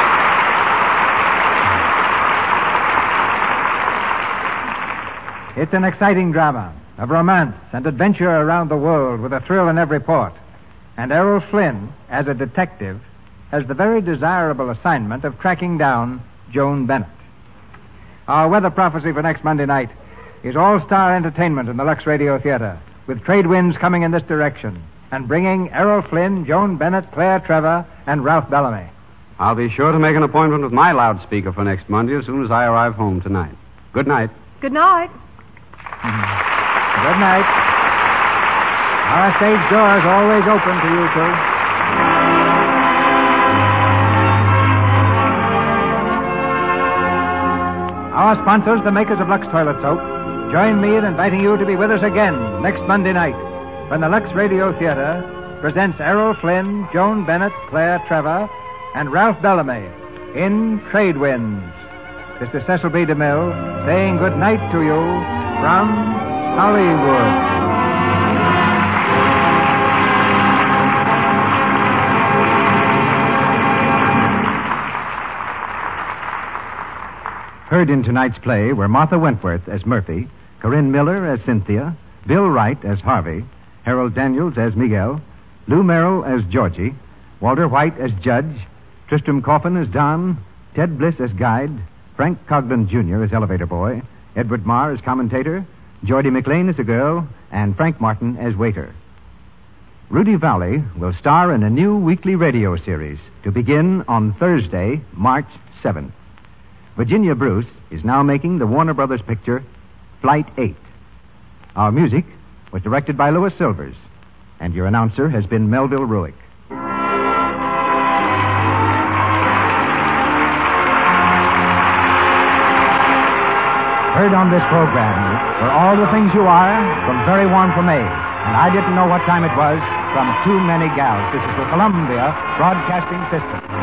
It's It's an exciting drama of romance and adventure around the world with a thrill in every port. And Errol Flynn, as a detective, has the very desirable assignment of tracking down Joan Bennett. Our weather prophecy for next Monday night is all-star entertainment in the Lux Radio Theater, with trade winds coming in this direction and bringing Errol Flynn, Joan Bennett, Claire Trevor, and Ralph Bellamy. I'll be sure to make an appointment with my loudspeaker for next Monday as soon as I arrive home tonight. Good night. Good night. Good night. Our stage door is always open to you two. Our sponsors, the makers of Lux Toilet Soap, join me in inviting you to be with us again next Monday night when the Lux Radio Theater presents Errol Flynn, Joan Bennett, Claire Trevor, and Ralph Bellamy in Trade Winds. This is Cecil B. DeMille saying good night to you from Hollywood. Heard in tonight's play were Martha Wentworth as Murphy, Corinne Miller as Cynthia, Bill Wright as Harvey, Harold Daniels as Miguel, Lou Merrill as Georgie, Walter White as Judge, Tristram Coffin as Don, Ted Bliss as Guide, Frank Coglan Jr. as Elevator Boy, Edward Marr as Commentator, Geordie McLean as a girl, and Frank Martin as Waiter. Rudy Valley will star in a new weekly radio series to begin on Thursday, March 7th. Virginia Bruce is now making the Warner Brothers picture Flight 8. Our music was directed by Louis Silvers, and your announcer has been Melville Ruick. Heard on this program were All the Things You Are from Very Warm for May, and I Didn't Know What Time It Was from Too Many Gals. This is the Columbia Broadcasting System.